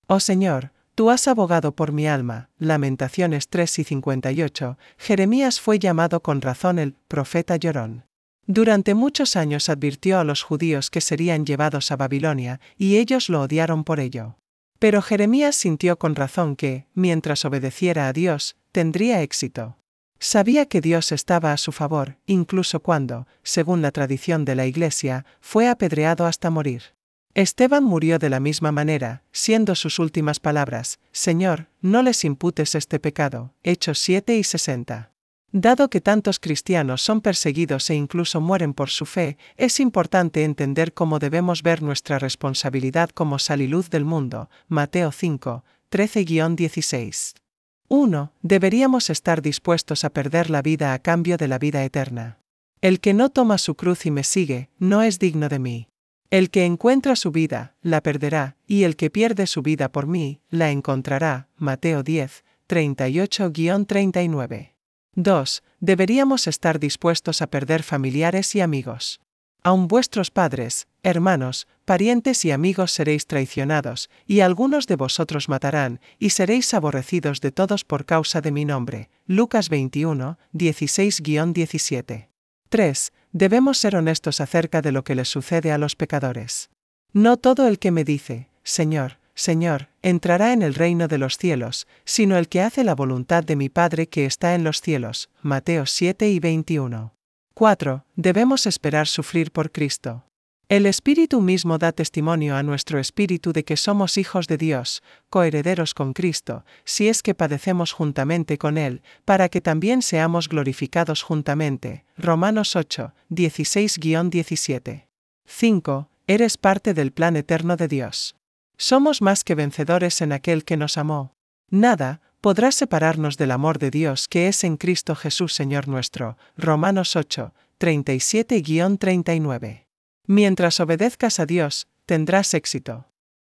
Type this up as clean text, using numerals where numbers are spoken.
Oh Señor, tú has abogado por mi alma. Lamentaciones 3:58. Jeremías fue llamado con razón el profeta llorón. Durante muchos años advirtió a los judíos que serían llevados a Babilonia, y ellos lo odiaron por ello. Pero Jeremías sintió con razón que, mientras obedeciera a Dios, tendría éxito. Sabía que Dios estaba a su favor, incluso cuando, según la tradición de la Iglesia, fue apedreado hasta morir. Esteban murió de la misma manera, siendo sus últimas palabras: Señor, no les imputes este pecado. Hechos 7:60. Dado que tantos cristianos son perseguidos e incluso mueren por su fe, es importante entender cómo debemos ver nuestra responsabilidad como sal y luz del mundo. Mateo 5:13-16. 1. Deberíamos estar dispuestos a perder la vida a cambio de la vida eterna. El que no toma su cruz y me sigue, no es digno de mí. El que encuentra su vida, la perderá, y el que pierde su vida por mí, la encontrará. Mateo 10:38-39. 2. Deberíamos estar dispuestos a perder familiares y amigos. Aun vuestros padres, hermanos, parientes y amigos seréis traicionados, y algunos de vosotros matarán, y seréis aborrecidos de todos por causa de mi nombre. Lucas 21:16-17. 3. Debemos ser honestos acerca de lo que les sucede a los pecadores. No todo el que me dice, Señor, Señor, entrará en el reino de los cielos, sino el que hace la voluntad de mi Padre que está en los cielos. Mateo 7:21. 4. Debemos esperar sufrir por Cristo. El Espíritu mismo da testimonio a nuestro espíritu de que somos hijos de Dios, coherederos con Cristo, si es que padecemos juntamente con Él, para que también seamos glorificados juntamente. Romanos 8:16-17. 5. Eres parte del plan eterno de Dios. Somos más que vencedores en aquel que nos amó. Nada podrá separarnos del amor de Dios que es en Cristo Jesús Señor nuestro. Romanos 8:37-39. Mientras obedezcas a Dios, tendrás éxito.